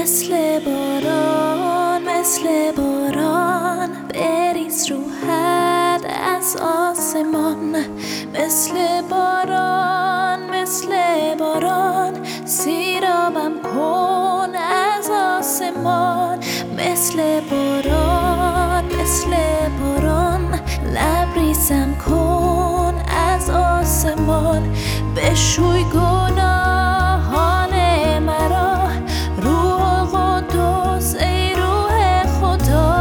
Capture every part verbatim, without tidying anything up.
مثل باران مثل باران بریز رو حد از آسمان، مثل باران مثل باران سیرابم کن از آسمان، مثل باران مثل باران لبریزم کن از آسمان، بشوی گناهان مرا روح قدوس ای روح خدا،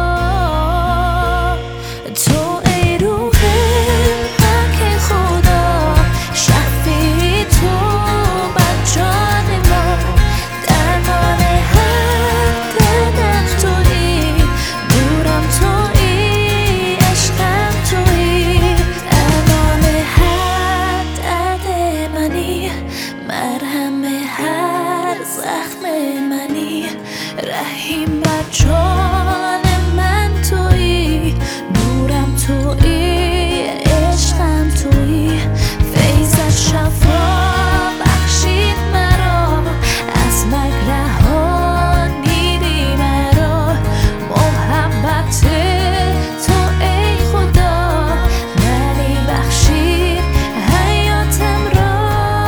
تو ای روح پاک خدا شفیع تو بر جان ما، درمان هر دردم تویی، نورم تویی، عشقم تویی، درمان هر درد منی، مرهم هر زخم منی، رحیم بر جان من تویی، نورم تویی، عشقم تویی، فیضت شفا بخشید مرا، از مرگ رهانیدی مرا، محبت تو ای خدا منی بخشید حیاتم را،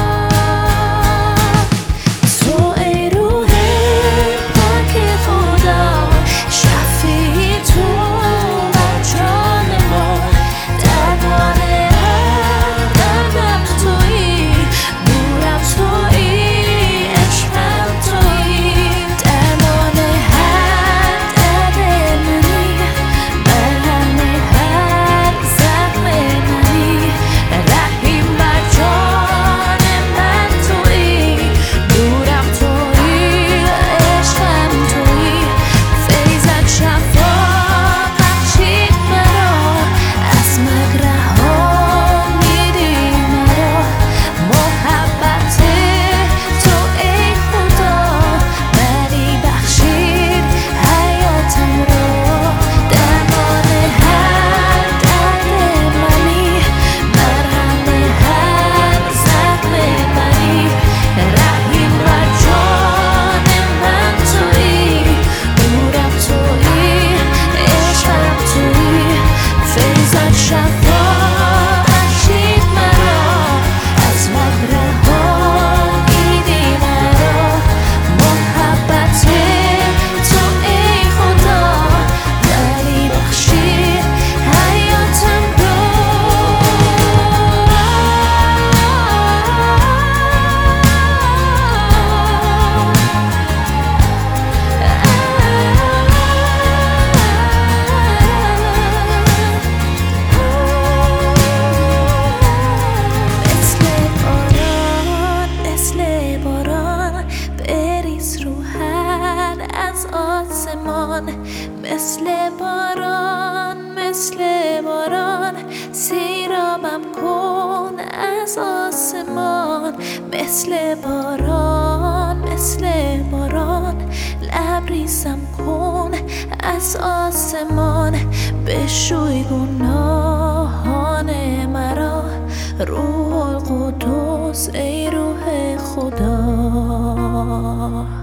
تو ای روح پاک خدا شفیع تو بر جان ما، درمان هر دردم تویی، نورم تویی، عشقم تویی، درمان هر درد منی، مرهم هر زخم منی، رحیم بر جان من تویی، نورم تویی، عشقم تویی، فیضت شفا بخشید مرا، از مرگ رهانیدی مرا، محبت تو ای خدا منی بخشید حیاتم را، درمان هر درد منی، مرهم هر زخم منی، رحیم بر جان من تویی، نورم تویی، عشقم تویی، فیضت شفا بخشید مرا، از مرگ رهانیدی مرا، محبت تو ای خدا منی بخشید حیاتم را. مثل باران مثل باران بریز رو هر از آسمان، مثل باران مثل باران سیرابم کن از آسمان، مثل باران مثل باران لبریزم کن از آسمان، بشوی گناهان مرا روح القدس ای روح خدا.